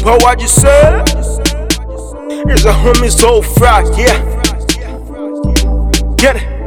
But what you say? It's a homie so fry, yeah. Get it.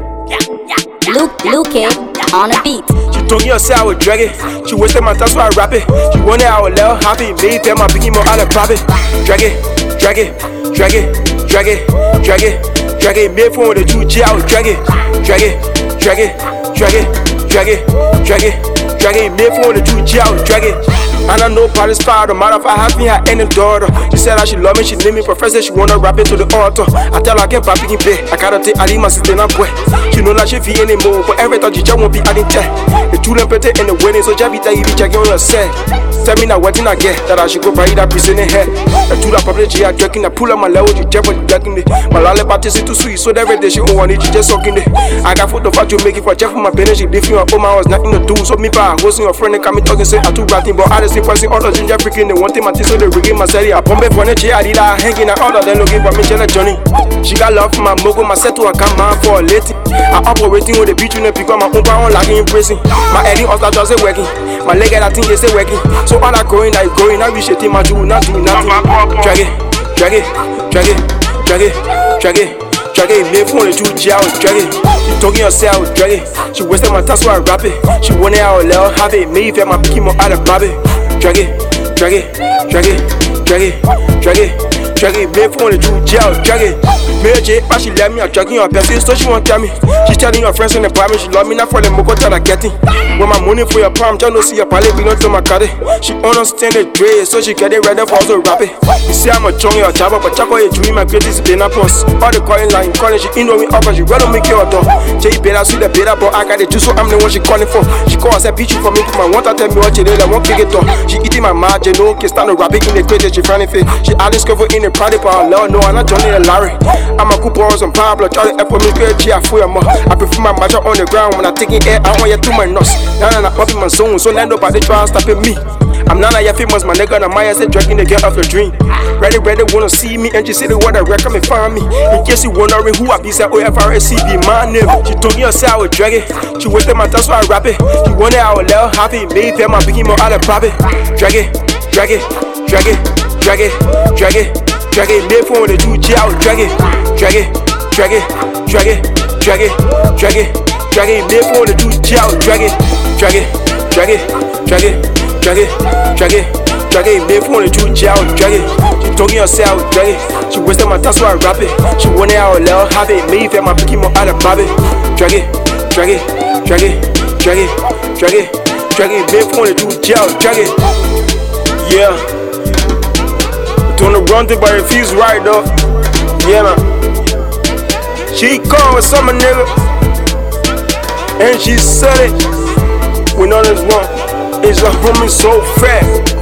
Luke on a beat. She told me I would drag it. She wasted my time, so I rap it. She wanted I would let her happy. Me tell my picking more out of profit. Drag it, drag it, drag it, drag it, drag it, drag it. Made phone with the juice, I would drag it, drag it, drag it, drag it, drag it, drag it, drag it. Made phone with the juice, I would drag it. And I know Paris fire, no matter if I have me, I ain't a daughter. She said that she love me, she name me professor, she wanna rap it to the altar. I tell her I can't pop in bed, I gotta take Ali, my sister, and boy. She know that she feel anymore, but every time she just won't be adding check. The two them put in the wedding, so just be that you be checking on yourself. Tell me now what I get, that I should go buy that piece in the head. The two that public, she are jerking, I pull up my level, you just what jerking it. My lolly party is too sweet, so every day she don't want it, she just sucking it. I got photo for you, make it for Jeff for my business, she leave you up, oh my house, nothing to do. So me, pa, hosting your friend, and come me talking, say I too ratting, but I just person all the ginger freaking they want my teeth so they rigging my celly. I pump it for the chair, I did hanging out all of them looking for me, Johnny. She got love for my mogo, my set to a come man for a lady. I operating with the beach in the pick up my own power like in prison. My head in Oscar just working. My leg at that thing is working. So all I going, I going, I wish it in my do not do nothing. Drag it, drag it, drag it, drag it, drag it. Drag it, made phone the two jail, drag it. She talking herself, drag it. She wasted my time, so I rap it. She wanted I would let her have it. Me if my picking more out of Bobby. Drag it, drag it, drag it, drag it, drag it, drag it. Made phone the two jail, drag it. Mary J, but she let me, I'm dragging her person, so she won't tell me. She's telling her friends in the apartment, she love me, not for the moko that I getting. When my money for your palm, just don't see your palette, belong to my cardi. She understand the trade, so she get it ready for us to rap it. You see I'm a chungy or jabba, but Chaco a dream, my greatest dinner plus. All the calling line, calling, she in me up, and she rather make your door. Jay better, see the better, but I got it too, so I'm the one she calling for. She call herself bitch for me, my want to tell me what she did, I won't kick it off. She eating my margin, no, can stand to rap it in the crate, she frowning fit. She always cover in the private, but I love no, I'm not Johnny and Larry. I'm a couple hours on Pablo, try to help me get cheer for your mom. I prefer my matcha on the ground when I taking air, I want you to my nose. Now I'm up in my zone, so now nobody try to stop me. I'm not like famous, my nigga, and Maya said dragging the girl off the dream. Ready, wanna see me, and she said the word I come and find me. In case you wondering who I be, said OFRSCB, my name. She told me herself I would drag it. She wasted my time, so I rap it. She wanted I would let her happy, me tell my picking more out of profit. Drag it, drag it, drag it, drag it, drag it, drag it. Made phone with the juice, I would drag it, drag it, drag it, drag it, drag it, drag it, drag it. Made phone with the juice, I would drag it, drag it, drag it, drag it, drag it, drag it, drag it. Made phone with the juice, I would drag it. She talking herself, I would drag it. She wasted my time, so I rap it. She wanted I would let her have it. Me if my picking more out of Bobby. Drag it, drag it, drag it, drag it, drag it, drag it. Made phone with the juice, I would drag it. Yeah. Doing the run thing, but it feels right though. Yeah, man. She come with some nigga, and she said it. We know this one is a homie so fat.